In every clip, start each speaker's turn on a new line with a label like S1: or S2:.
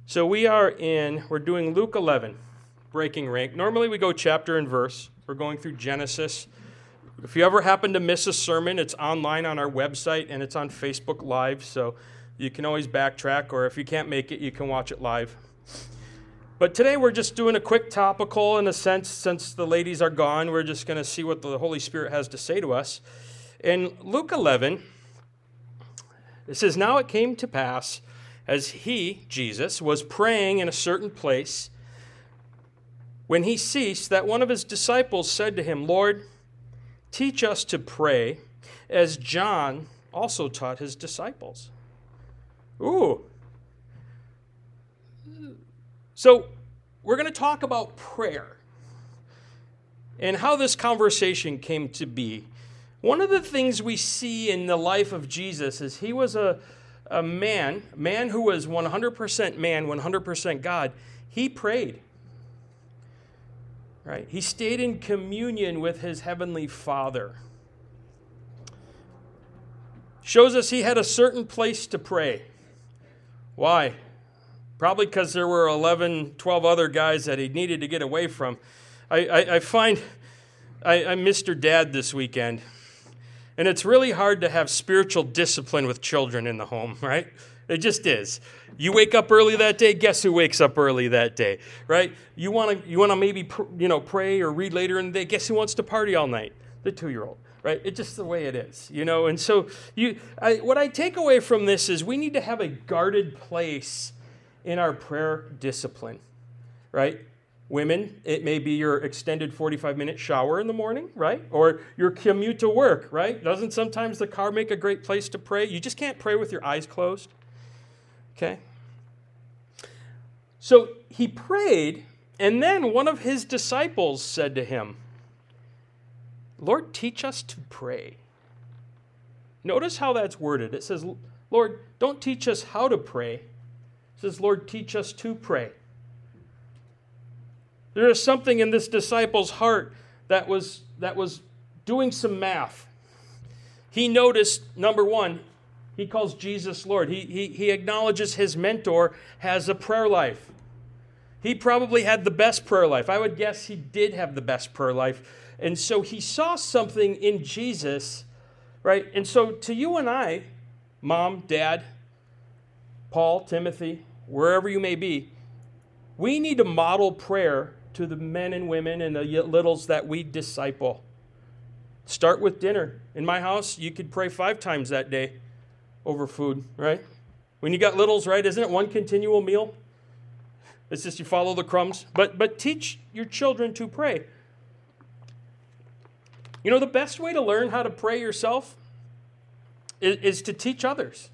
S1: So we're doing Luke 11, breaking rank. Normally we go chapter and verse. We're going through Genesis. If you ever happen to miss a sermon, it's online on our website and it's on Facebook Live, so you can always backtrack, or if you can't make it, you can watch it live. But today we're just doing a quick topical in a sense. Since the ladies are gone, we're just going to see what the Holy Spirit has to say to us. In Luke 11, it says, "Now it came to pass, as he, Jesus, was praying in a certain place, when he ceased, that one of his disciples said to him, 'Lord, teach us to pray, as John also taught his disciples.'" Ooh. So we're going to talk about prayer and how this conversation came to be. One of the things we see in the life of Jesus is he was a man who was 100% man, 100% God. He prayed. Right? He stayed in communion with his heavenly Father. Shows us he had a certain place to pray. Why? Probably because there were 11, 12 other guys that he needed to get away from. I find I missed your dad this weekend. And it's really hard to have spiritual discipline with children in the home, right? It just is. You wake up early that day, guess who wakes up early that day, right? You want to maybe pray or read later in the day, guess who wants to party all night? The 2-year-old, right? It's just the way it is, And so what I take away from this is we need to have a guarded place in our prayer discipline, right? Women, it may be your extended 45-minute shower in the morning, right? Or your commute to work, right? Doesn't sometimes the car make a great place to pray? You just can't pray with your eyes closed, okay? So he prayed, and then one of his disciples said to him, "Lord, teach us to pray." Notice how that's worded. It says, "Lord, don't teach us how to pray." It says, "Lord, teach us to pray." There is something in this disciple's heart that was doing some math. He noticed, number one, he calls Jesus Lord. He acknowledges his mentor has a prayer life. He probably had the best prayer life. I would guess he did have the best prayer life. And so he saw something in Jesus, right? And so to you and I, Mom, Dad, Paul, Timothy, wherever you may be, we need to model prayer to the men and women and the littles that we disciple. Start with dinner. In my house, you could pray 5 times that day over food, right? When you got littles, right, isn't it one continual meal? It's just you follow the crumbs. But teach your children to pray. The best way to learn how to pray yourself is to teach others.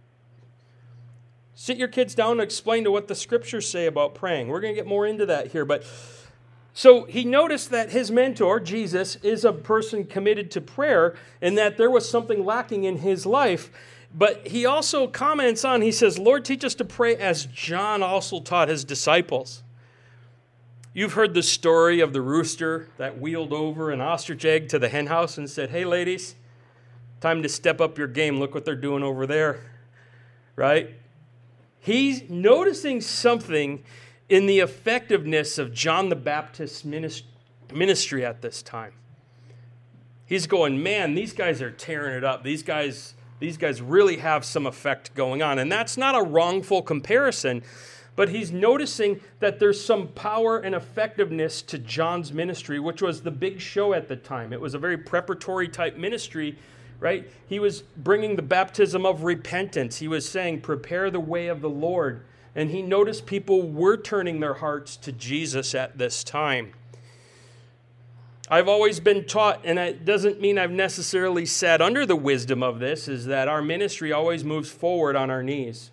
S1: Sit your kids down and explain to what the scriptures say about praying. We're going to get more into that here. But so he noticed that his mentor, Jesus, is a person committed to prayer and that there was something lacking in his life. But he also comments on, he says, "Lord, teach us to pray as John also taught his disciples." You've heard the story of the rooster that wheeled over an ostrich egg to the hen house and said, "Hey, ladies, time to step up your game. Look what they're doing over there," right? He's noticing something in the effectiveness of John the Baptist's ministry at this time. He's going, man, these guys are tearing it up. These guys really have some effect going on. And that's not a wrongful comparison, but he's noticing that there's some power and effectiveness to John's ministry, which was the big show at the time. It was a very preparatory type ministry, right? He was bringing the baptism of repentance. He was saying, prepare the way of the Lord. And he noticed people were turning their hearts to Jesus at this time. I've always been taught, and it doesn't mean I've necessarily sat under the wisdom of this, is that our ministry always moves forward on our knees.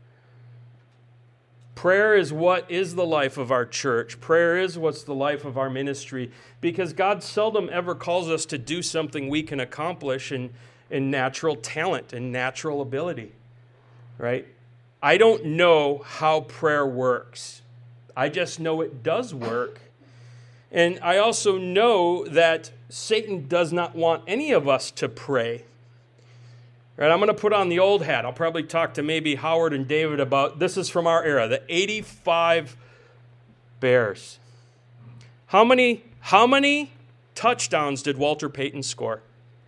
S1: Prayer is what is the life of our church. Prayer is what's the life of our ministry, because God seldom ever calls us to do something we can accomplish in natural talent and natural ability, right? I don't know how prayer works. I just know it does work. And I also know that Satan does not want any of us to pray. Right, I'm going to put on the old hat. I'll probably talk to maybe Howard and David about, this is from our era, the 85 Bears. How many touchdowns did Walter Payton score?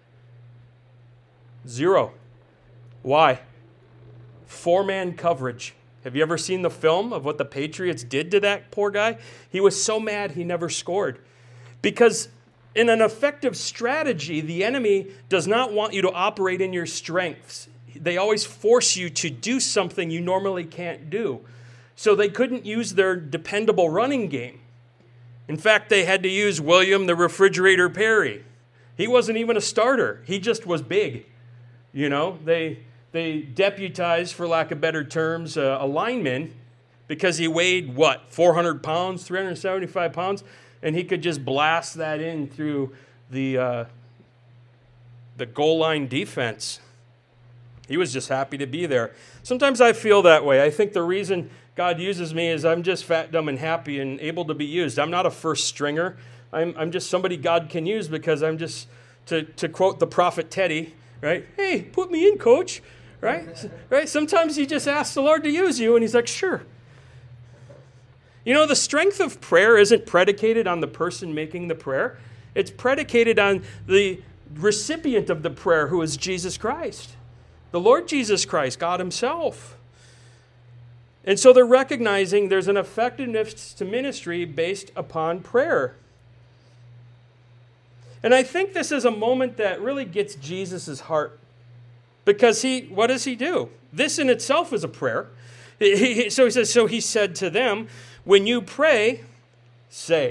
S1: 0. Why? 4-man coverage. Have you ever seen the film of what the Patriots did to that poor guy? He was so mad he never scored. Because in an effective strategy, the enemy does not want you to operate in your strengths. They always force you to do something you normally can't do. So they couldn't use their dependable running game. In fact, they had to use William the Refrigerator Perry. He wasn't even a starter. He just was big. You know, they deputized, for lack of better terms, a lineman because he weighed, 400 pounds, 375 pounds? And he could just blast that in through the goal line defense. He was just happy to be there. Sometimes I feel that way. I think the reason God uses me is I'm just fat, dumb, and happy and able to be used. I'm not a first stringer. I'm just somebody God can use because I'm just, to quote the prophet Teddy, right? Hey, put me in, coach, right? Right? Sometimes you just ask the Lord to use you, and he's like, sure. You know, the strength of prayer isn't predicated on the person making the prayer. It's predicated on the recipient of the prayer, who is Jesus Christ, the Lord Jesus Christ, God himself. And so they're recognizing there's an effectiveness to ministry based upon prayer. And I think this is a moment that really gets Jesus' heart. Because what does he do? This in itself is a prayer. So he says, so he said to them, when you pray, say.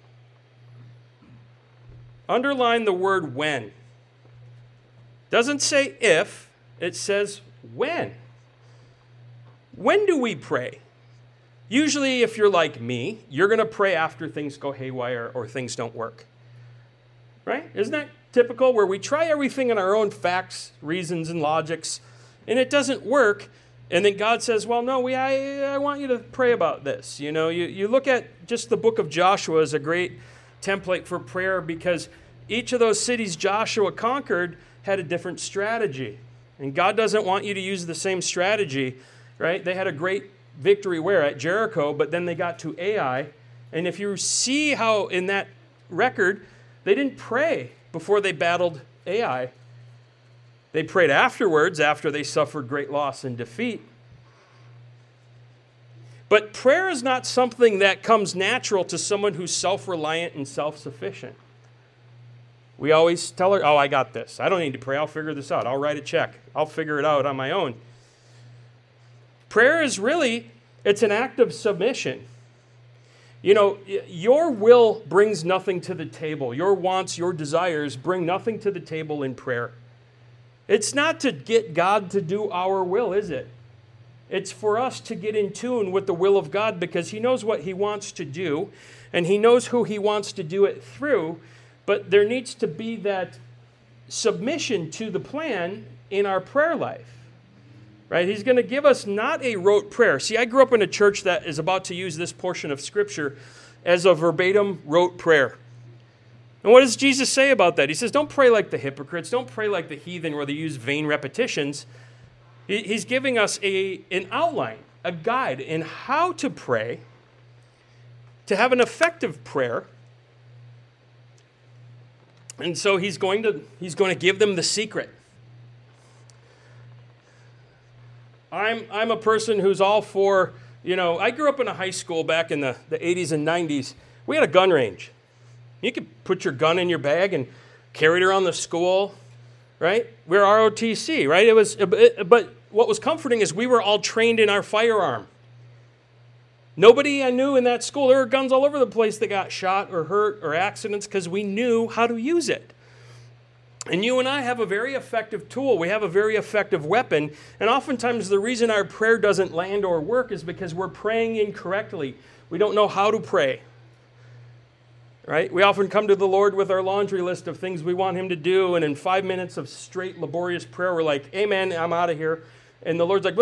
S1: Underline the word when. Doesn't say if, it says when. When do we pray? Usually, if you're like me, you're going to pray after things go haywire or things don't work. Right? Isn't that typical? Where we try everything in our own facts, reasons, and logics, and it doesn't work. And then God says, well, no, I want you to pray about this. You know, you look at just the book of Joshua as a great template for prayer because each of those cities Joshua conquered had a different strategy. And God doesn't want you to use the same strategy, right? They had a great victory where? At Jericho, but then they got to Ai. And if you see how in that record, they didn't pray before they battled Ai. They prayed afterwards, after they suffered great loss and defeat. But prayer is not something that comes natural to someone who's self-reliant and self-sufficient. We always tell her, I got this. I don't need to pray. I'll figure this out. I'll write a check. I'll figure it out on my own. Prayer is really, it's an act of submission. You know, your will brings nothing to the table. Your wants, your desires bring nothing to the table in prayer. It's not to get God to do our will, is it? It's for us to get in tune with the will of God because he knows what he wants to do and he knows who he wants to do it through, but there needs to be that submission to the plan in our prayer life. Right? He's going to give us not a rote prayer. See, I grew up in a church that is about to use this portion of Scripture as a verbatim rote prayer. And what does Jesus say about that? He says, don't pray like the hypocrites. Don't pray like the heathen where they use vain repetitions. He's giving us an outline, a guide in how to pray, to have an effective prayer. And so he's going to give them the secret. I'm a person who's all for, I grew up in a high school back in the 80s and 90s. We had a gun range. You could put your gun in your bag and carry it around the school, right? We're ROTC, right? But what was comforting is we were all trained in our firearm. Nobody I knew in that school, there were guns all over the place that got shot or hurt or accidents because we knew how to use it. And you and I have a very effective tool. We have a very effective weapon. And oftentimes the reason our prayer doesn't land or work is because we're praying incorrectly. We don't know how to pray. Right? We often come to the Lord with our laundry list of things we want him to do. And in 5 minutes of straight laborious prayer, we're like, amen, I'm out of here. And the Lord's like,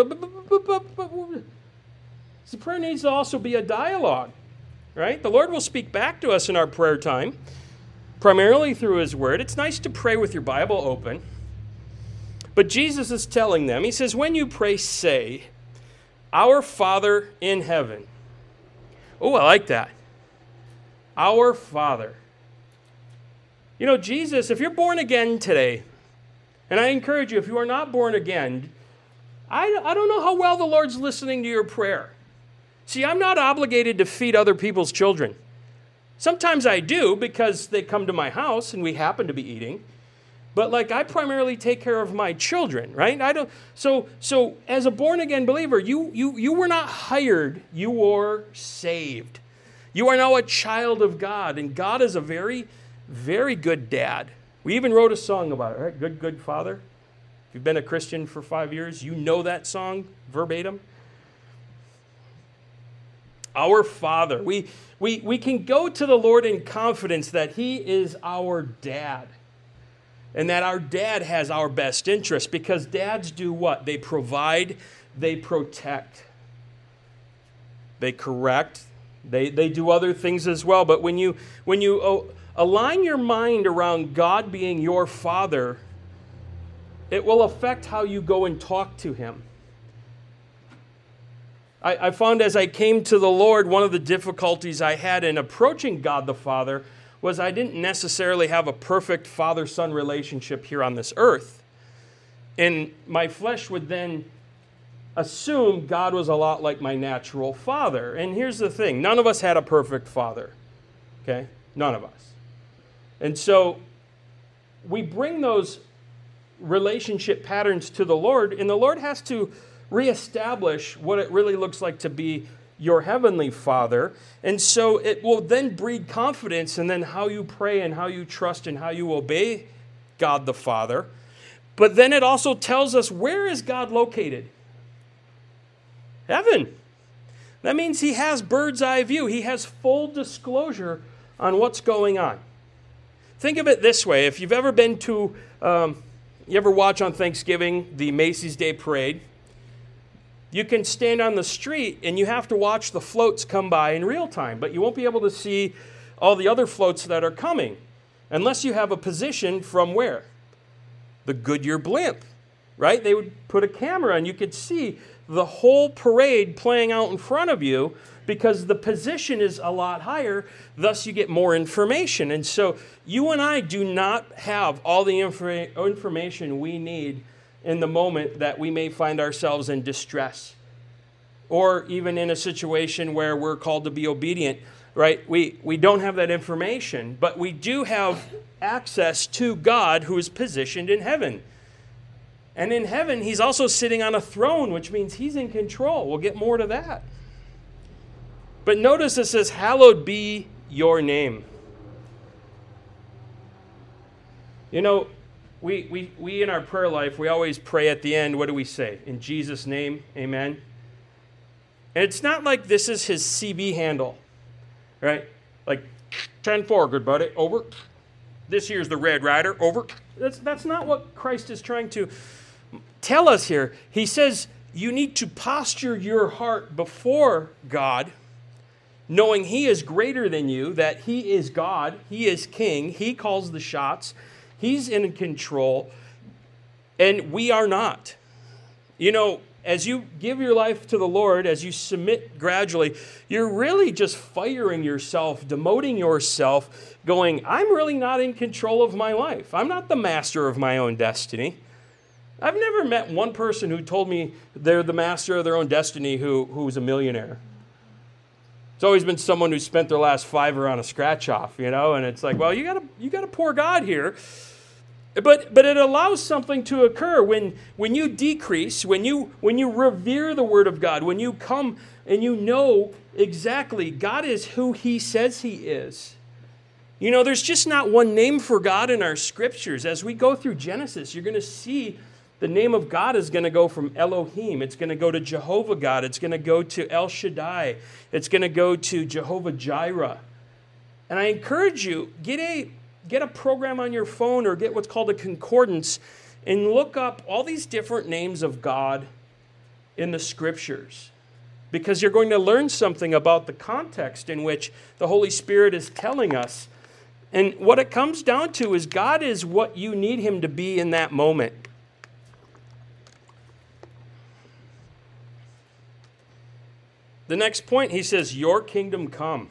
S1: the prayer needs to also be a dialogue. Right? The Lord will speak back to us in our prayer time, primarily through his word. It's nice to pray with your Bible open. But Jesus is telling them, he says, when you pray, say, Our Father in heaven. Oh, I like that. Our Father. You know, Jesus, if you're born again today, and I encourage you, if you are not born again, I don't know how well the Lord's listening to your prayer. See, I'm not obligated to feed other people's children. Sometimes I do because they come to my house and we happen to be eating. But I primarily take care of my children, right? So as a born-again believer, you were not hired, you were saved. You are now a child of God, and God is a very, very good dad. We even wrote a song about it, right? Good, good Father. If you've been a Christian for 5 years, you know that song verbatim. Our Father. We can go to the Lord in confidence that He is our dad. And that our dad has our best interest, because dads do what? They provide, they protect, they correct, they do other things as well. But when you align your mind around God being your Father, it will affect how you go and talk to Him. I found as I came to the Lord, one of the difficulties I had in approaching God the Father was I didn't necessarily have a perfect father-son relationship here on this earth. And my flesh would then assume God was a lot like my natural father. And here's the thing. None of us had a perfect father. Okay? None of us. And so we bring those relationship patterns to the Lord, and the Lord has to reestablish what it really looks like to be your heavenly Father. And so it will then breed confidence in then how you pray and how you trust and how you obey God the Father. But then it also tells us, where is God located? Heaven. That means He has bird's eye view. He has full disclosure on what's going on. Think of it this way. If you've ever been to, you ever watch on Thanksgiving the Macy's Day Parade? You can stand on the street and you have to watch the floats come by in real time, but you won't be able to see all the other floats that are coming unless you have a position from where? The Goodyear blimp, right? They would put a camera and you could see the whole parade playing out in front of you because the position is a lot higher, thus you get more information. And so you and I do not have all the information we need in the moment that we may find ourselves in distress, or even in a situation where we're called to be obedient, right? We don't have that information, but we do have access to God who is positioned in heaven. And in heaven, He's also sitting on a throne, which means He's in control. We'll get more to that. But notice it says, hallowed be your name. You know, we in our prayer life, we always pray at the end, what do we say? In Jesus' name, amen. And it's not like this is His CB handle, right? Like 10-4, good buddy, over. This here's the Red Rider, over. That's not what Christ is trying to tell us here. He says you need to posture your heart before God, knowing He is greater than you, that He is God, He is King, He calls the shots, He's in control, and we are not. You know, as you give your life to the Lord, as you submit gradually, you're really just firing yourself, demoting yourself, going, I'm really not in control of my life. I'm not the master of my own destiny. I've never met one person who told me they're the master of their own destiny who's a millionaire. It's always been someone who spent their last $5 on a scratch off, you know, and it's like, well, you got a poor God here. But it allows something to occur when you decrease, when you revere the Word of God, when you come and you know exactly God is who He says He is. You know, there's just not one name for God in our scriptures. As we go through Genesis, you're going to see the name of God is going to go from Elohim. It's going to go to Jehovah God. It's going to go to El Shaddai. It's going to go to Jehovah Jireh. And I encourage you, get a program on your phone or get what's called a concordance and look up all these different names of God in the scriptures, because you're going to learn something about the context in which the Holy Spirit is telling us. And what it comes down to is God is what you need Him to be in that moment. The next point, he says, your kingdom come.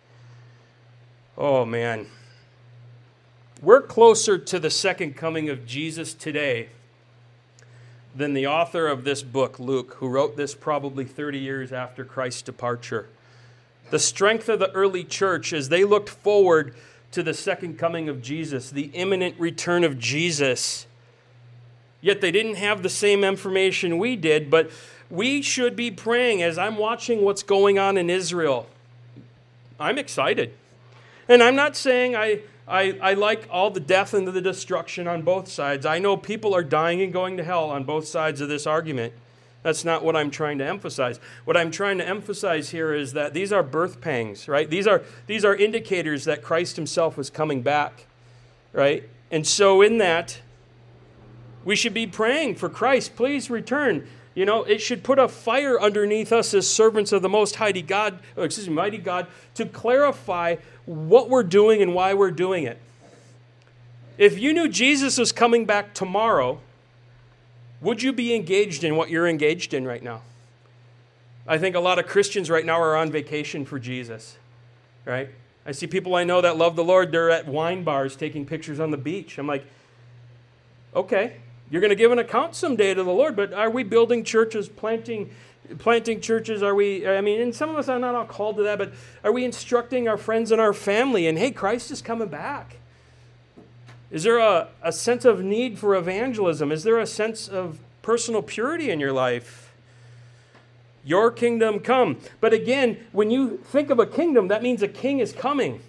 S1: Oh, man. We're closer to the second coming of Jesus today than the author of this book, Luke, who wrote this probably 30 years after Christ's departure. The strength of the early church as they looked forward to the second coming of Jesus, the imminent return of Jesus. Yet they didn't have the same information we did, but we should be praying as I'm watching what's going on in Israel. I'm excited. And I'm not saying I like all the death and the destruction on both sides. I know people are dying and going to hell on both sides of this argument. That's not what I'm trying to emphasize. What I'm trying to emphasize here is that these are birth pangs, right? These are indicators that Christ himself is coming back, right? And so in that, we should be praying for Christ, please return. You know, it should put a fire underneath us as servants of the mighty God, to clarify what we're doing and why we're doing it. If you knew Jesus was coming back tomorrow, would you be engaged in what you're engaged in right now? I think a lot of Christians right now are on vacation for Jesus, right? I see people I know that love the Lord, they're at wine bars taking pictures on the beach. I'm like, okay, you're going to give an account someday to the Lord, but are we building churches, planting churches? And some of us are not all called to that, but are we instructing our friends and our family? And hey, Christ is coming back. Is there a sense of need for evangelism? Is there a sense of personal purity in your life? Your kingdom come. But again, when you think of a kingdom, that means a king is coming.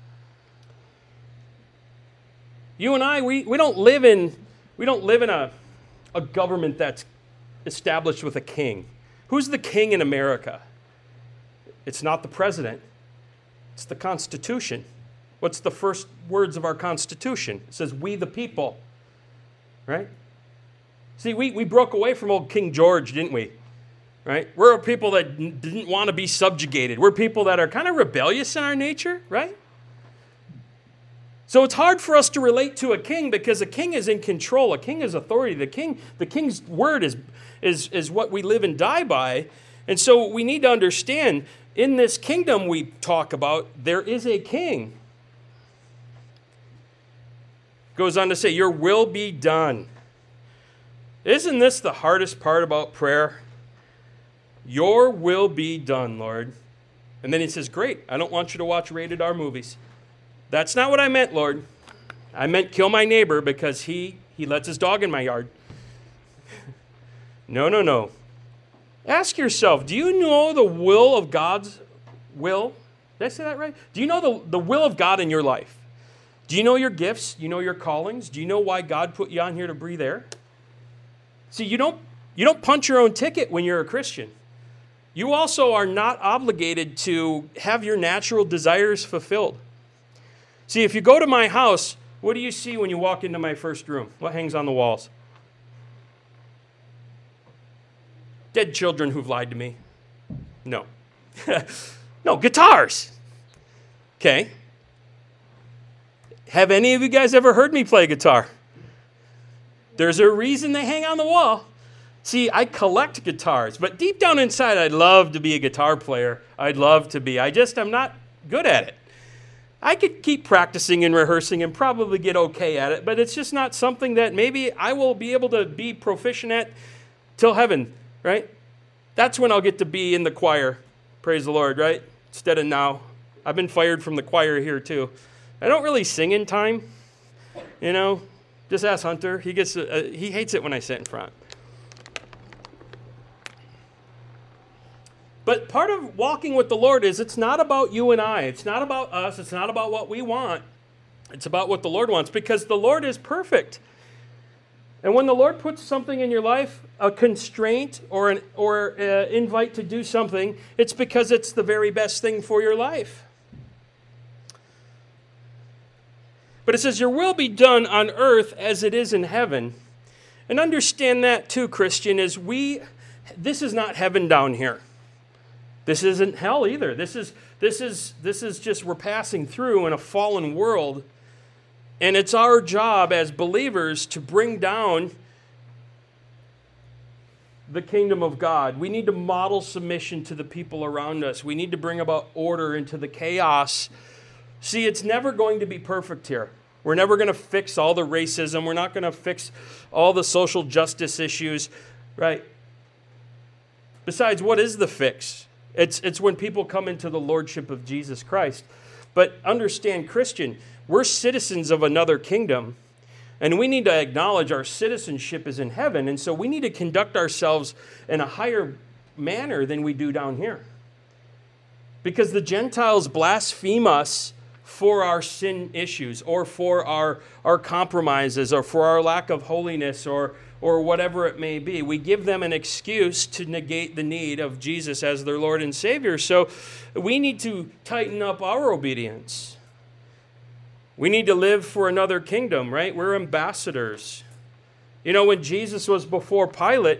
S1: You and I, we don't live in a government that's established with a king. Who's the king in America? It's not the president. It's the Constitution. What's the first words of our Constitution? It says, we the people. Right? See, we broke away from old King George, didn't we? Right? We're a people that didn't want to be subjugated. We're people that are kind of rebellious in our nature, right? So it's hard for us to relate to a king because a king is in control. A king is authority. The king's word is what we live and die by. And so we need to understand, in this kingdom we talk about, there is a king. Goes on to say, your will be done. Isn't this the hardest part about prayer? Your will be done, Lord. And then he says, great, I don't want you to watch rated R movies. That's not what I meant, Lord. I meant kill my neighbor because he lets his dog in my yard. No. Ask yourself, do you know the will of God's will? Did I say that right? Do you know the will of God in your life? Do you know your gifts? Do you know your callings? Do you know why God put you on here to breathe air? See, you don't punch your own ticket when you're a Christian. You also are not obligated to have your natural desires fulfilled. See, if you go to my house, what do you see when you walk into my first room? What hangs on the walls? Dead children who've lied to me? No. No, guitars. Okay. Have any of you guys ever heard me play guitar? There's a reason they hang on the wall. See, I collect guitars, but deep down inside, I'd love to be a guitar player. I'd love to be. I'm not good at it. I could keep practicing and rehearsing and probably get okay at it, but it's just not something that maybe I will be able to be proficient at till heaven, right? That's when I'll get to be in the choir. Praise the Lord, right? Instead of now. I've been fired from the choir here too. I don't really sing in time, you know. Just ask Hunter. He hates it when I sit in front. But part of walking with the Lord is it's not about you and I. It's not about us. It's not about what we want. It's about what the Lord wants because the Lord is perfect. And when the Lord puts something in your life, a constraint or an invite to do something, it's because it's the very best thing for your life. But it says, your will be done on earth as it is in heaven. And understand that too, Christian, this is not heaven down here. This isn't hell either. This is just we're passing through in a fallen world. And it's our job as believers to bring down the kingdom of God. We need to model submission to the people around us. We need to bring about order into the chaos. See, it's never going to be perfect here. We're never going to fix all the racism. We're not going to fix all the social justice issues, right? Besides, what is the fix? It's when people come into the lordship of Jesus Christ. But understand, Christian, we're citizens of another kingdom, and we need to acknowledge our citizenship is in heaven, and so we need to conduct ourselves in a higher manner than we do down here. Because the Gentiles blaspheme us for our sin issues, or for our compromises, or for our lack of holiness, or whatever it may be. We give them an excuse to negate the need of Jesus as their Lord and Savior. So we need to tighten up our obedience. We need to live for another kingdom, right? We're ambassadors. You know, when Jesus was before Pilate,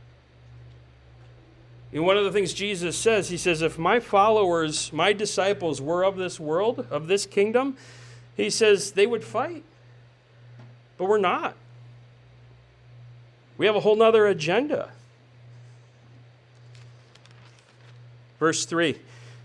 S1: and one of the things Jesus says, he says, if my followers, my disciples were of this world, of this kingdom, he says they would fight. But we're not. We have a whole nother agenda. Verse 3.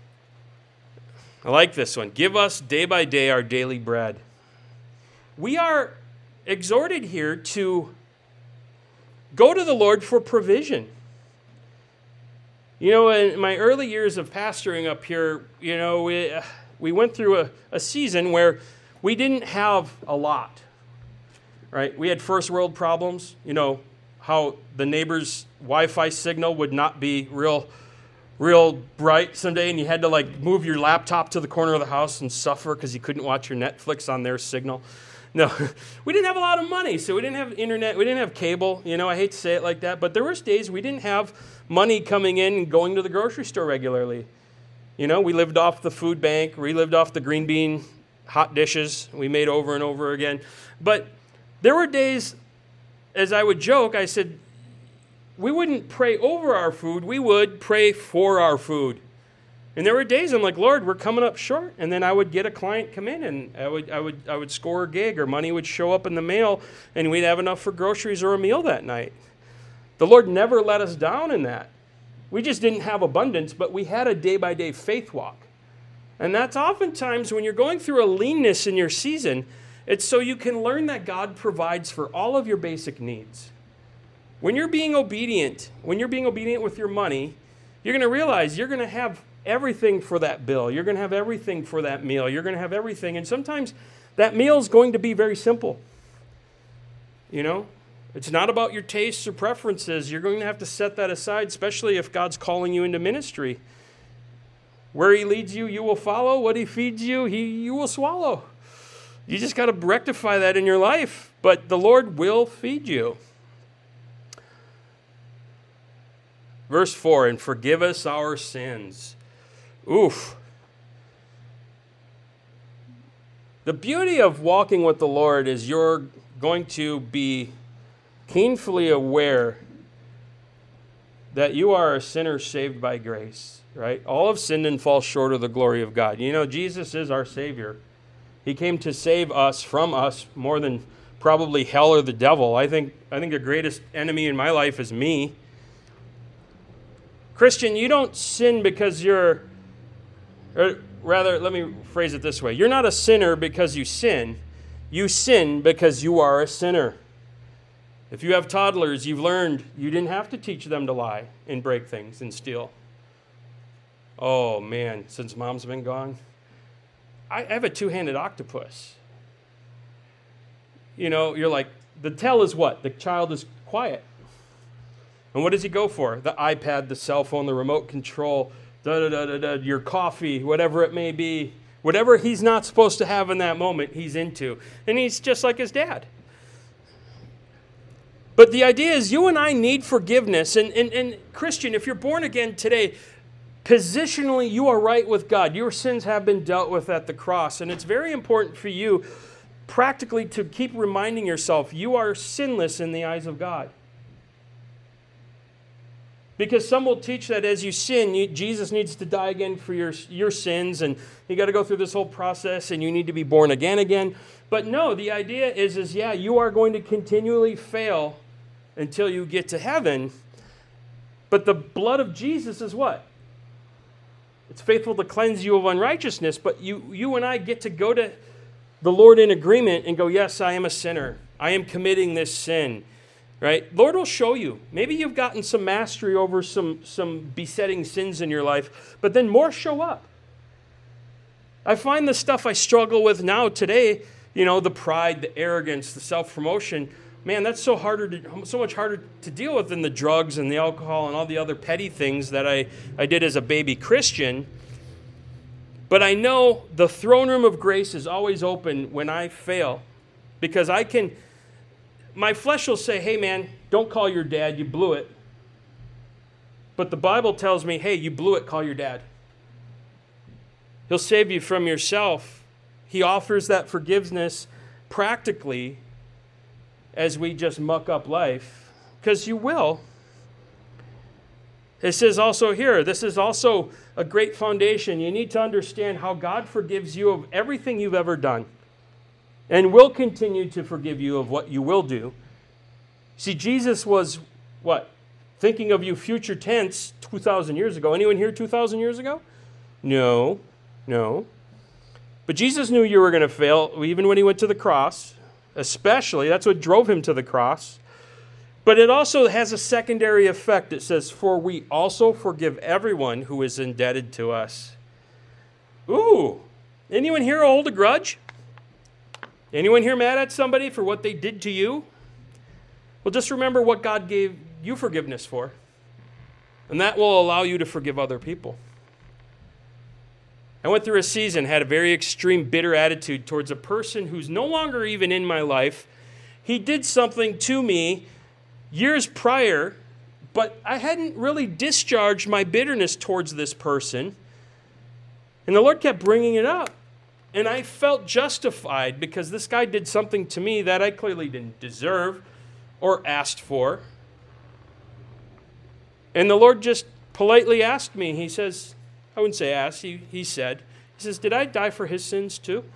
S1: I like this one. Give us day by day our daily bread. We are exhorted here to go to the Lord for provision. You know, in my early years of pastoring up here, you know, we went through a season where we didn't have a lot, right? We had first world problems, you know, how the neighbor's Wi-Fi signal would not be real bright someday, and you had to like move your laptop to the corner of the house and suffer because you couldn't watch your Netflix on their signal. No, we didn't have a lot of money, so we didn't have internet, we didn't have cable. You know, I hate to say it like that, but there was days we didn't have money coming in and going to the grocery store regularly. You know, we lived off the food bank, we lived off the green bean hot dishes we made over and over again. But there were days, as I would joke, I said, we wouldn't pray over our food, we would pray for our food. And there were days I'm like, Lord, we're coming up short. And then I would get a client come in, and I would score a gig, or money would show up in the mail, and we'd have enough for groceries or a meal that night. The Lord never let us down in that. We just didn't have abundance, but we had a day-by-day faith walk. And that's oftentimes when you're going through a leanness in your season, it's so you can learn that God provides for all of your basic needs. When you're being obedient with your money, you're going to realize you're going to have everything for that bill. You're going to have everything for that meal. You're going to have everything. And sometimes that meal is going to be very simple. You know, it's not about your tastes or preferences. You're going to have to set that aside, especially if God's calling you into ministry. Where he leads you, you will follow. What he feeds you, you will swallow. You just got to rectify that in your life. But the Lord will feed you. Verse 4, and forgive us our sins. Oof. The beauty of walking with the Lord is you're going to be keenly aware that you are a sinner saved by grace, right? All have sinned and fall short of the glory of God. You know, Jesus is our Savior. He came to save us from us more than probably hell or the devil. I think the greatest enemy in my life is me. Christian, you don't sin because or rather, let me phrase it this way. You're not a sinner because you sin. You sin because you are a sinner. If you have toddlers, you've learned you didn't have to teach them to lie and break things and steal. Oh, man, since mom's been gone, I have a two-handed octopus. You know, you're like, the tell is what? The child is quiet. And what does he go for? The iPad, the cell phone, the remote control, your coffee, whatever it may be. Whatever he's not supposed to have in that moment, he's into. And he's just like his dad. But the idea is you and I need forgiveness. And Christian, if you're born again today, positionally you are right with God. Your sins have been dealt with at the cross. And it's very important for you practically to keep reminding yourself you are sinless in the eyes of God. Because some will teach that as you sin, Jesus needs to die again for your sins, and you got to go through this whole process, and you need to be born again. But no, the idea is you are going to continually fail until you get to heaven. But the blood of Jesus is what? It's faithful to cleanse you of unrighteousness, but you and I get to go to the Lord in agreement and go, yes, I am a sinner. I am committing this sin, right? Lord will show you. Maybe you've gotten some mastery over some besetting sins in your life, but then more show up. I find the stuff I struggle with now today, the pride, the arrogance, the self-promotion, man, that's so much harder to deal with than the drugs and the alcohol and all the other petty things that I did as a baby Christian. But I know the throne room of grace is always open when I fail, because my flesh will say, hey man, don't call your dad, you blew it. But the Bible tells me, hey, you blew it, call your dad. He'll save you from yourself. He offers that forgiveness practically as we just muck up life, because you will. It says also here, this is also a great foundation. You need to understand how God forgives you of everything you've ever done and will continue to forgive you of what you will do. See, Jesus was, what? Thinking of you future tense 2,000 years ago. Anyone here 2,000 years ago? No. But Jesus knew you were going to fail even when he went to the cross. Especially, that's what drove him to the cross. But it also has a secondary effect. It says, for we also forgive everyone who is indebted to us. Ooh, anyone here hold a grudge? Anyone here mad at somebody for what they did to you? Well, just remember what God gave you forgiveness for. And that will allow you to forgive other people. I went through a season, had a very extreme bitter attitude towards a person who's no longer even in my life. He did something to me years prior, but I hadn't really discharged my bitterness towards this person. And the Lord kept bringing it up. And I felt justified because this guy did something to me that I clearly didn't deserve or asked for. And the Lord just politely asked me, he says, I wouldn't say asked, he said, did I die for his sins too?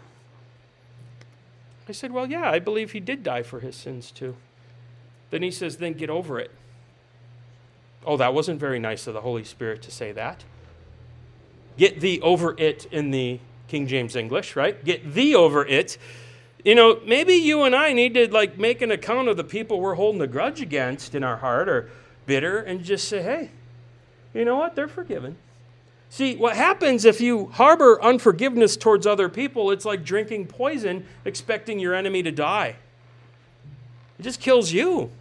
S1: I said, well, yeah, I believe he did die for his sins too. Then he says, then get over it. Oh, that wasn't very nice of the Holy Spirit to say that. Get thee over it in the King James English, right? Get thee over it. Maybe you and I need to make an account of the people we're holding a grudge against in our heart or bitter and just say, hey, you know what? They're forgiven. See, what happens if you harbor unforgiveness towards other people, it's like drinking poison expecting your enemy to die. It just kills you.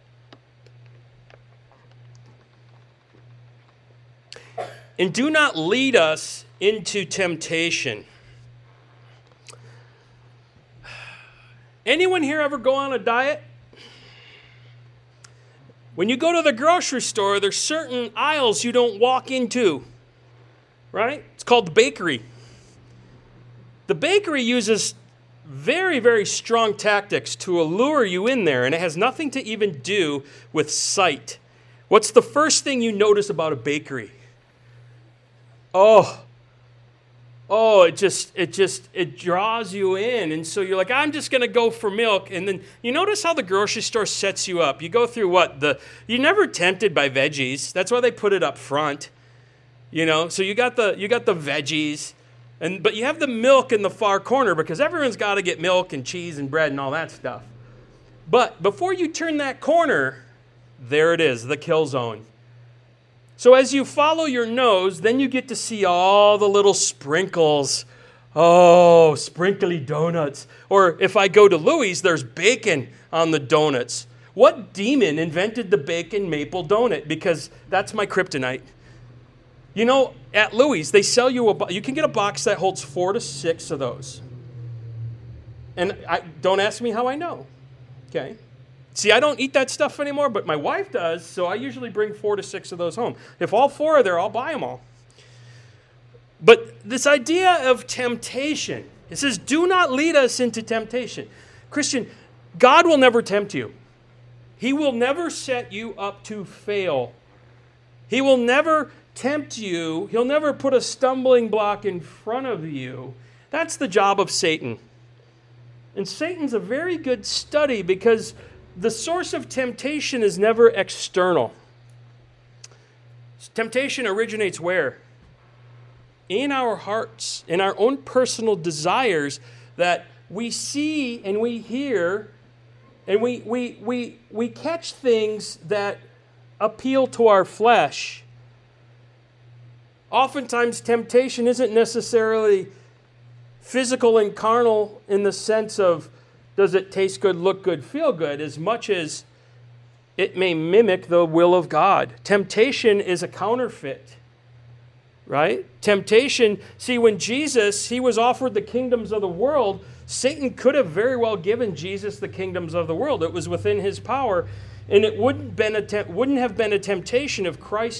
S1: And do not lead us into temptation. Anyone here ever go on a diet? When you go to the grocery store, there's certain aisles you don't walk into. Right? It's called the bakery. The bakery uses very, very strong tactics to allure you in there, and it has nothing to even do with sight. What's the first thing you notice about a bakery? It draws you in, and so you're like, I'm just going to go for milk, and then you notice how the grocery store sets you up. You go through you're never tempted by veggies. That's why they put it up front. So you got the veggies, but you have the milk in the far corner because everyone's got to get milk and cheese and bread and all that stuff. But before you turn that corner, there it is, the kill zone. So as you follow your nose, then you get to see all the little sprinkles. Oh, sprinkly donuts. Or if I go to Louis, there's bacon on the donuts. What demon invented the bacon maple donut? Because that's my kryptonite. At Louis, they sell you you can get a box that holds 4 to 6 of those. And don't ask me how I know. Okay? See, I don't eat that stuff anymore, but my wife does, so I usually bring 4 to 6 of those home. If all 4 are there, I'll buy them all. But this idea of temptation, it says, do not lead us into temptation. Christian, God will never tempt you. He will never set you up to fail. He will never tempt you. He'll never put a stumbling block in front of you. That's the job of Satan. And Satan's a very good study because the source of temptation is never external. Temptation originates where? In our hearts, in our own personal desires that we see and we hear, and we catch things that appeal to our flesh. Oftentimes, temptation isn't necessarily physical and carnal in the sense of does it taste good, look good, feel good, as much as it may mimic the will of God. Temptation is a counterfeit, right? Temptation, see, when Jesus, he was offered the kingdoms of the world, Satan could have very well given Jesus the kingdoms of the world. It was within his power, and it wouldn't have been a temptation if Christ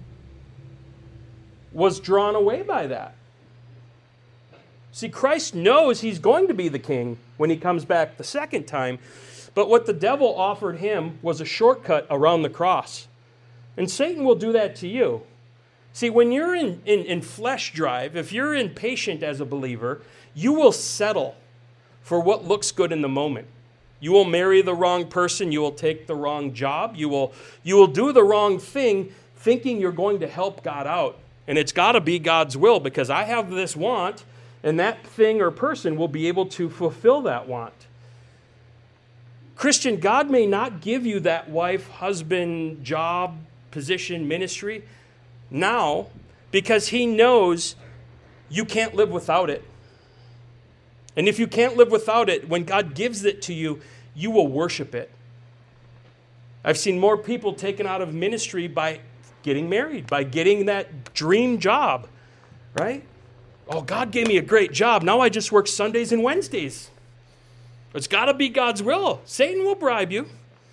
S1: was drawn away by that. See, Christ knows he's going to be the king when he comes back the second time, but what the devil offered him was a shortcut around the cross. And Satan will do that to you. See, when you're in flesh drive, if you're impatient as a believer, you will settle for what looks good in the moment. You will marry the wrong person. You will take the wrong job. You will do the wrong thing thinking you're going to help God out. And it's got to be God's will because I have this want, and that thing or person will be able to fulfill that want. Christian, God may not give you that wife, husband, job, position, ministry now because he knows you can't live without it. And if you can't live without it, when God gives it to you, you will worship it. I've seen more people taken out of ministry by getting married, by getting that dream job, right? Oh, God gave me a great job. Now I just work Sundays and Wednesdays. It's got to be God's will. Satan will bribe you.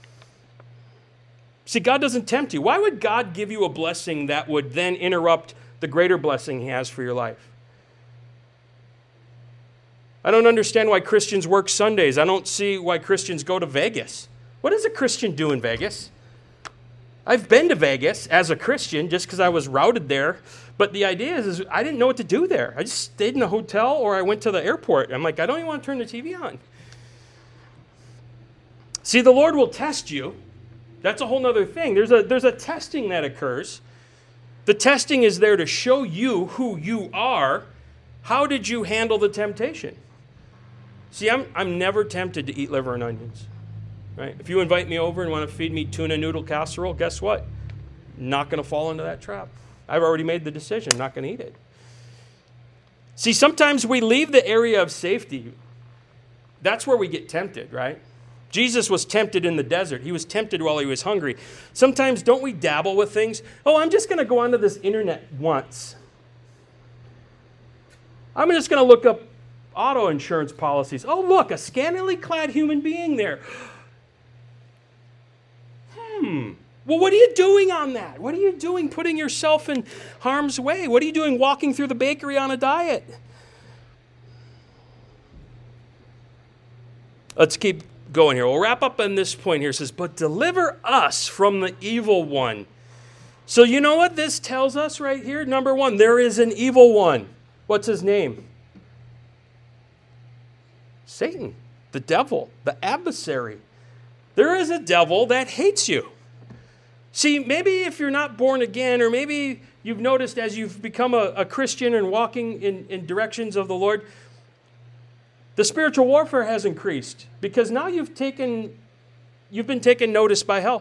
S1: See, God doesn't tempt you. Why would God give you a blessing that would then interrupt the greater blessing he has for your life? I don't understand why Christians work Sundays. I don't see why Christians go to Vegas. What does a Christian do in Vegas? I've been to Vegas as a Christian just because I was routed there. But the idea is I didn't know what to do there. I just stayed in a hotel or I went to the airport. I'm like, I don't even want to turn the TV on. See, the Lord will test you. That's a whole other thing. There's a testing that occurs. The testing is there to show you who you are. How did you handle the temptation? See, I'm never tempted to eat liver and onions. Right? If you invite me over and want to feed me tuna noodle casserole, guess what? Not going to fall into that trap. I've already made the decision. I'm not going to eat it. See, sometimes we leave the area of safety. That's where we get tempted, right? Jesus was tempted in the desert. He was tempted while he was hungry. Sometimes don't we dabble with things? Oh, I'm just going to go onto this internet once. I'm just going to look up auto insurance policies. Oh, look, a scantily clad human being there. Well, what are you doing on that? What are you doing putting yourself in harm's way? What are you doing walking through the bakery on a diet? Let's keep going here. We'll wrap up on this point here. It says, but deliver us from the evil one. So you know what this tells us right here? Number one, there is an evil one. What's his name? Satan, the devil, the adversary. There is a devil that hates you. See, maybe if you're not born again, or maybe you've noticed as you've become a Christian and walking in directions of the Lord, the spiritual warfare has increased because now you've been taken notice by hell.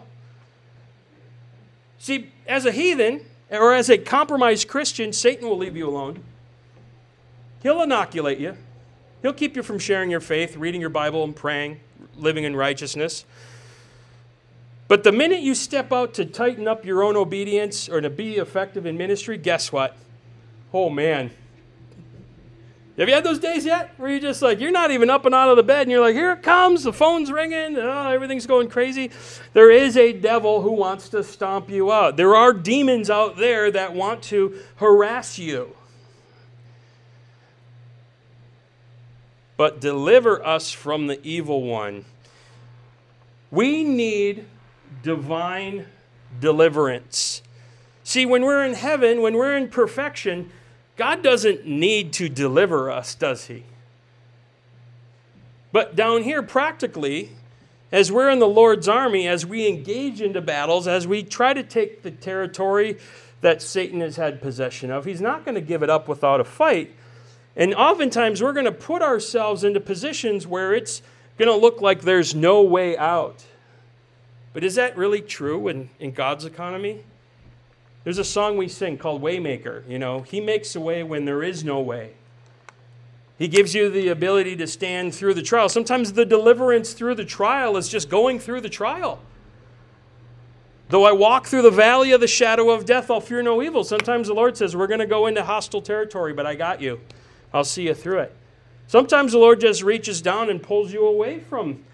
S1: See, as a heathen or as a compromised Christian, Satan will leave you alone. He'll inoculate you. He'll keep you from sharing your faith, reading your Bible and praying, living in righteousness. But the minute you step out to tighten up your own obedience or to be effective in ministry, guess what? Oh, man. Have you had those days yet where you're just like, you're not even up and out of the bed and you're like, here it comes, the phone's ringing, everything's going crazy. There is a devil who wants to stomp you out. There are demons out there that want to harass you. But deliver us from the evil one. We need divine deliverance. See, when we're in heaven, when we're in perfection, God doesn't need to deliver us, does he? But down here, practically, as we're in the Lord's army, as we engage into battles, as we try to take the territory that Satan has had possession of, he's not going to give it up without a fight. And oftentimes we're going to put ourselves into positions where it's going to look like there's no way out. But is that really true in God's economy? There's a song we sing called Waymaker. You know, he makes a way when there is no way. He gives you the ability to stand through the trial. Sometimes the deliverance through the trial is just going through the trial. Though I walk through the valley of the shadow of death, I'll fear no evil. Sometimes the Lord says, we're going to go into hostile territory, but I got you. I'll see you through it. Sometimes the Lord just reaches down and pulls you away from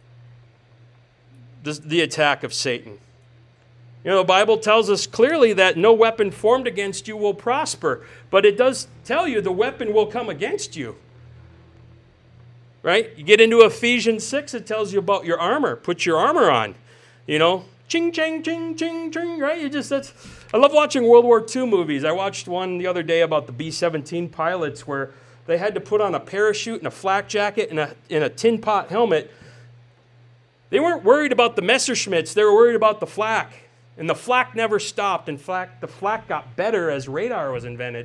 S1: the attack of Satan. You know, the Bible tells us clearly that no weapon formed against you will prosper, but it does tell you the weapon will come against you. Right? You get into Ephesians 6, it tells you about your armor. Put your armor on. You know, ching, ching, ching, ching, ching, right? I love watching World War II movies. I watched one the other day about the B-17 pilots where they had to put on a parachute and a flak jacket and a tin pot helmet. They weren't worried about the Messerschmitts. They were worried about the flak. And the flak never stopped. In fact, the flak got better as radar was invented.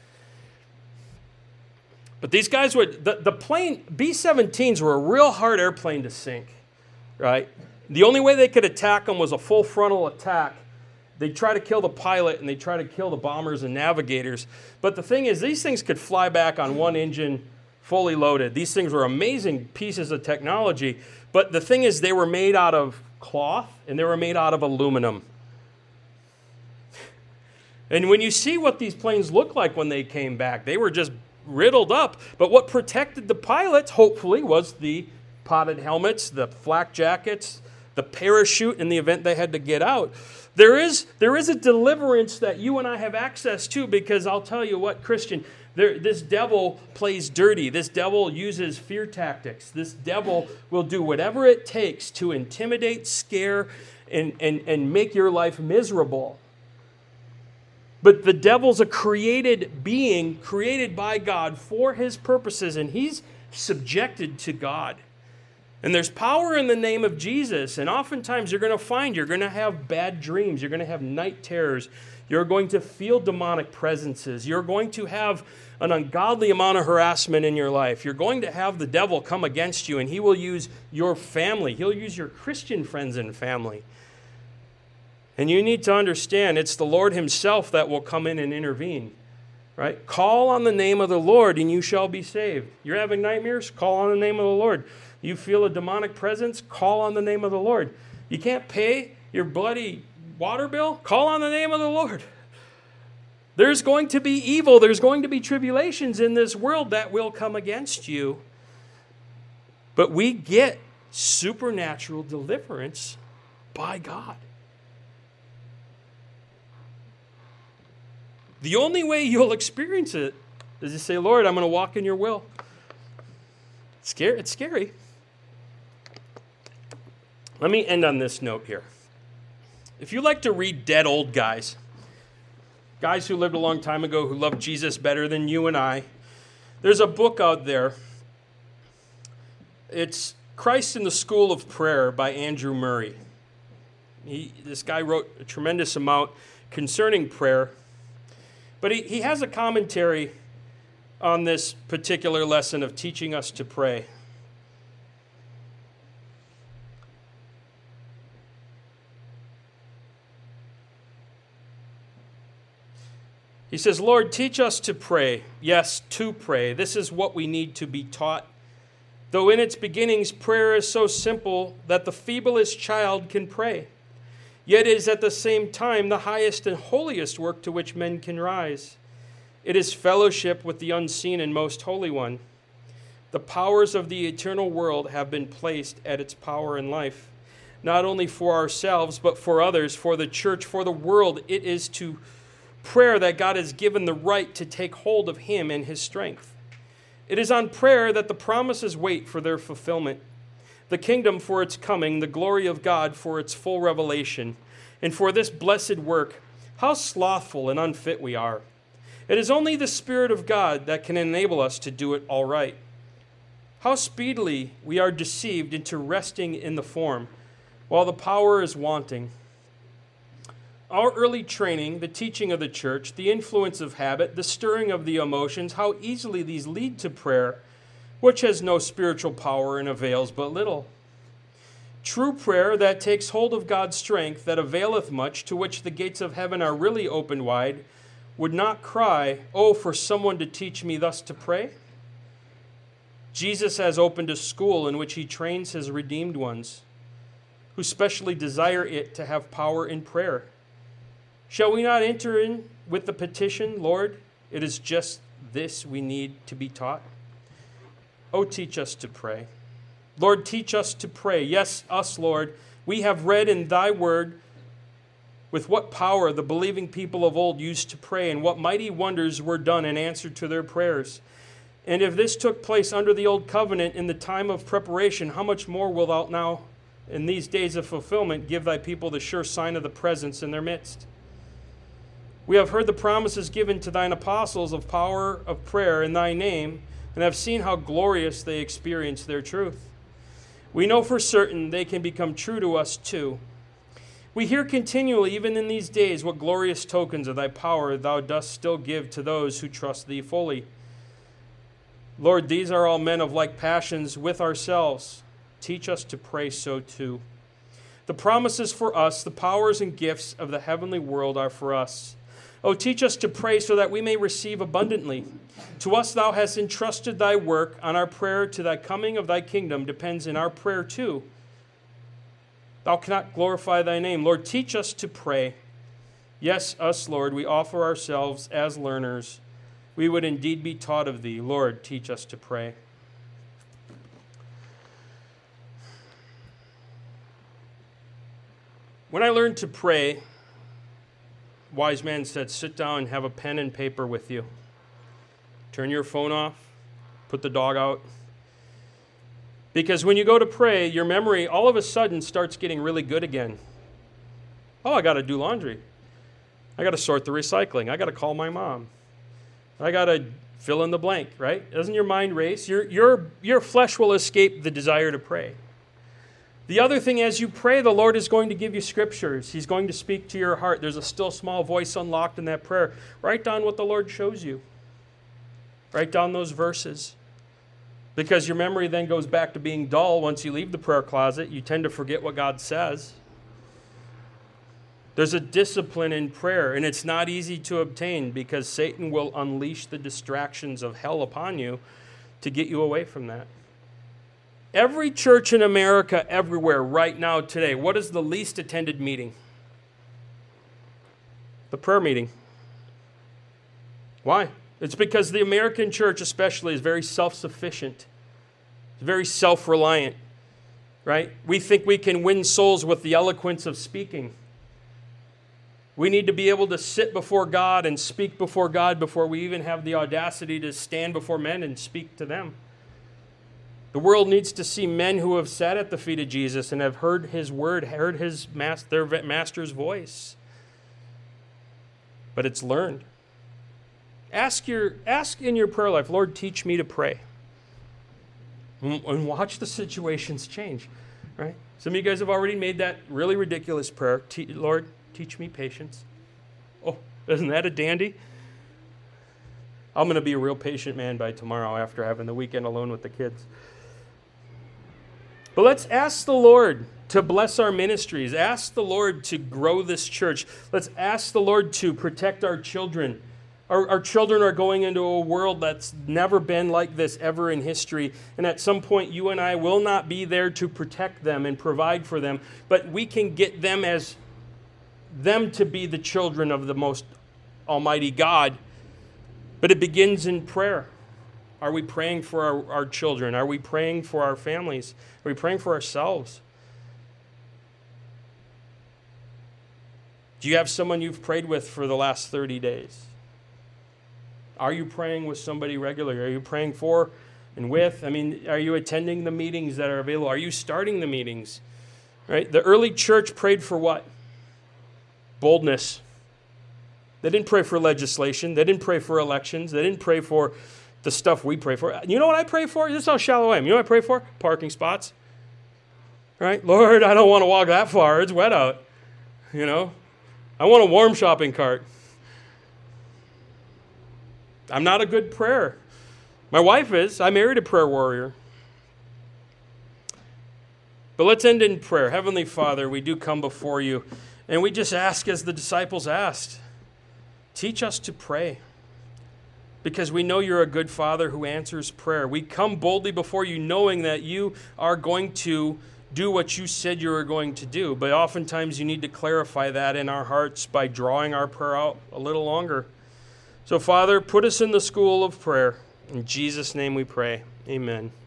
S1: But these guys the plane, B-17s were a real hard airplane to sink, right? The only way they could attack them was a full frontal attack. They'd try to kill the pilot and they'd try to kill the bombers and navigators. But the thing is, these things could fly back on one engine fully loaded. These things were amazing pieces of technology. But the thing is, they were made out of cloth and they were made out of aluminum. And when you see what these planes looked like when they came back, they were just riddled up. But what protected the pilots, hopefully, was the potted helmets, the flak jackets, the parachute in the event they had to get out. There is a deliverance that you and I have access to, because I'll tell you what, Christian, this devil plays dirty. This devil uses fear tactics. This devil will do whatever it takes to intimidate, scare, and make your life miserable. But the devil's a created being, created by God for his purposes, and he's subjected to God. And there's power in the name of Jesus, and oftentimes you're going to have bad dreams. You're going to have night terrors. You're going to feel demonic presences. You're going to have an ungodly amount of harassment in your life. You're going to have the devil come against you, and he will use your family. He'll use your Christian friends and family. And you need to understand, it's the Lord himself that will come in and intervene. Right? Call on the name of the Lord, and you shall be saved. You're having nightmares? Call on the name of the Lord. You feel a demonic presence? Call on the name of the Lord. You can't pay your bloody water bill? Call on the name of the Lord. There's going to be evil. There's going to be tribulations in this world that will come against you. But we get supernatural deliverance by God. The only way you'll experience it is to say, Lord, I'm going to walk in your will. It's scary. Let me end on this note here. If you like to read dead old guys who lived a long time ago who loved Jesus better than you and I, there's a book out there. It's Christ in the School of Prayer by Andrew Murray. This guy wrote a tremendous amount concerning prayer. But he has a commentary on this particular lesson of teaching us to pray. He says, Lord, teach us to pray. Yes, to pray. This is what we need to be taught. Though in its beginnings, prayer is so simple that the feeblest child can pray. Yet it is at the same time the highest and holiest work to which men can rise. It is fellowship with the unseen and most holy one. The powers of the eternal world have been placed at its power and life, not only for ourselves, but for others, for the church, for the world. It is to prayer that God has given the right to take hold of him and his strength. It is on prayer that the promises wait for their fulfillment. The kingdom for its coming, the glory of God for its full revelation. And for this blessed work, how slothful and unfit we are. It is only the Spirit of God that can enable us to do it all right. How speedily we are deceived into resting in the form, while the power is wanting. Our early training, the teaching of the church, the influence of habit, the stirring of the emotions, how easily these lead to prayer, which has no spiritual power and avails but little. True prayer that takes hold of God's strength, that availeth much, to which the gates of heaven are really opened wide, would not cry, "Oh, for someone to teach me thus to pray." Jesus has opened a school in which he trains his redeemed ones, who specially desire it to have power in prayer. Shall we not enter in with the petition, "Lord, it is just this we need to be taught"? Oh, teach us to pray. Lord, teach us to pray. Yes, us, Lord. We have read in thy word with what power the believing people of old used to pray, and what mighty wonders were done in answer to their prayers. And if this took place under the old covenant in the time of preparation, how much more wilt thou now, in these days of fulfillment, give thy people the sure sign of the presence in their midst? We have heard the promises given to thine apostles of power of prayer in thy name, and have seen how glorious they experience their truth. We know for certain they can become true to us too. We hear continually, even in these days, what glorious tokens of thy power thou dost still give to those who trust thee fully. Lord, these are all men of like passions with ourselves. Teach us to pray so too. The promises for us, the powers and gifts of the heavenly world are for us. Oh, teach us to pray so that we may receive abundantly. To us thou hast entrusted thy work. On our prayer to thy coming of thy kingdom depends in our prayer too. Thou cannot glorify thy name. Lord, teach us to pray. Yes, us, Lord, we offer ourselves as learners. We would indeed be taught of thee. Lord, teach us to pray. When I learned to pray, wise man said, sit down and have a pen and paper with you. Turn your phone off. Put the dog out. Because when you go to pray, your memory all of a sudden starts getting really good again. Oh, I got to do laundry. I got to sort the recycling. I got to call my mom. I got to fill in the blank, right? Doesn't your mind race? Your flesh will escape the desire to pray. The other thing, as you pray, the Lord is going to give you scriptures. He's going to speak to your heart. There's a still small voice unlocked in that prayer. Write down what the Lord shows you. Write down those verses. Because your memory then goes back to being dull once you leave the prayer closet. You tend to forget what God says. There's a discipline in prayer, and it's not easy to obtain because Satan will unleash the distractions of hell upon you to get you away from that. Every church in America, everywhere, right now, today, what is the least attended meeting? The prayer meeting. Why? It's because the American church especially is very self-sufficient. It's very self-reliant, right? We think we can win souls with the eloquence of speaking. We need to be able to sit before God and speak before God before we even have the audacity to stand before men and speak to them. The world needs to see men who have sat at the feet of Jesus and have heard his word, heard their master's voice. But it's learned. Ask in your prayer life, Lord, teach me to pray. And watch the situations change. Right? Some of you guys have already made that really ridiculous prayer. Lord, teach me patience. Oh, isn't that a dandy? I'm going to be a real patient man by tomorrow after having the weekend alone with the kids. But let's ask the Lord to bless our ministries. Ask the Lord to grow this church. Let's ask the Lord to protect our children. Our children are going into a world that's never been like this ever in history. And at some point, you and I will not be there to protect them and provide for them. But we can get them to be the children of the most almighty God. But it begins in prayer. Are we praying for our children? Are we praying for our families? Are we praying for ourselves? Do you have someone you've prayed with for the last 30 days? Are you praying with somebody regularly? Are you praying for and with? Are you attending the meetings that are available? Are you starting the meetings? Right? The early church prayed for what? Boldness. They didn't pray for legislation. They didn't pray for elections. They didn't pray for the stuff we pray for. You know what I pray for? This is how shallow I am. You know what I pray for? Parking spots. Right? Lord, I don't want to walk that far. It's wet out. You know? I want a warm shopping cart. I'm not a good prayer. My wife is. I married a prayer warrior. But let's end in prayer. Heavenly Father, we do come before you, and we just ask as the disciples asked, teach us to pray, because we know you're a good Father who answers prayer. We come boldly before you knowing that you are going to do what you said you were going to do, but oftentimes you need to clarify that in our hearts by drawing our prayer out a little longer. So, Father, put us in the school of prayer. In Jesus' name we pray. Amen.